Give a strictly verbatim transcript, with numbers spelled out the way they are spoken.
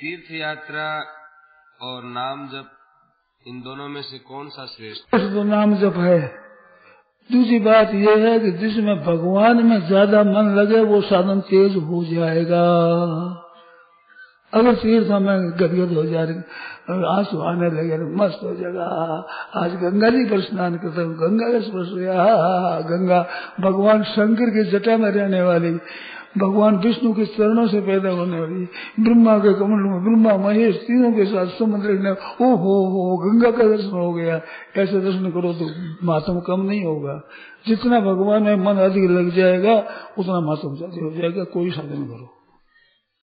तीर्थ यात्रा और नाम जप, इन दोनों में से कौन सा श्रेष्ठ? तो नाम जप है। दूसरी बात यह है कि जिसमें भगवान में ज्यादा मन लगे वो साधन तेज हो जाएगा। अगर तीर्थ में गदगद हो जाए, आंसू आने लगे, मस्त हो जाएगा, आज गंगा जी पर स्नान करता हूँ, गंगा का स्पर्श हुआ, गंगा भगवान शंकर की जटा में रहने वाली, भगवान विष्णु के चरणों से पैदा होने वाली, ब्रह्मा के कमल में ब्रह्मा महेश तीनों के साथ समुद्र में, ओ हो हो गंगा का दर्शन हो गया। ऐसे दर्शन करो तो महात्म कम नहीं होगा। जितना भगवान में मन अधिक लग जाएगा उतना महात्म ज्यादा हो जाएगा। कोई साधन करो।